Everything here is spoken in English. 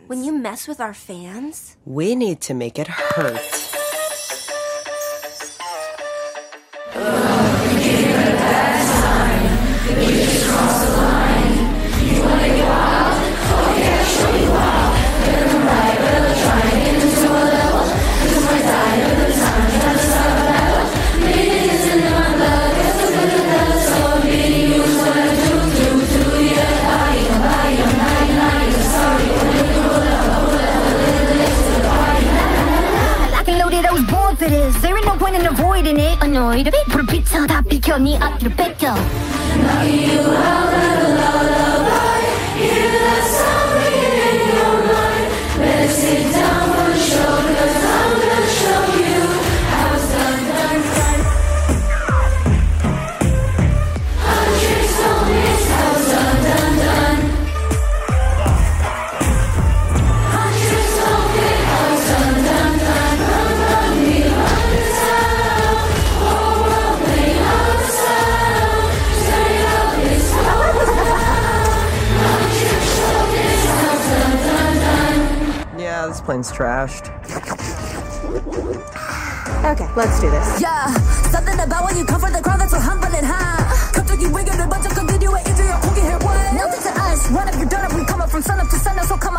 When you mess with our fans? We need to make it hurt. There ain't no point in avoiding it. Annoyed a bit, 불을 비춰 다 비켜 네 앞뒤로 뺏겨. Now you have a lullaby. Hear that sound ringing in your mind. Better sit down for the show, 'cause I'm gonna show you how it's done. 100 songs, how it's done. 100 songs, how it's done. Yeah, this plane's trashed. Okay, let's do this. Yeah, something about when you come from the crowd that's so humble and high. 갑자기 외교를 먼저 continue into your 고개 hair. What? Nothing to us. Run up, you're done up. We come up from sun up to sun up. So come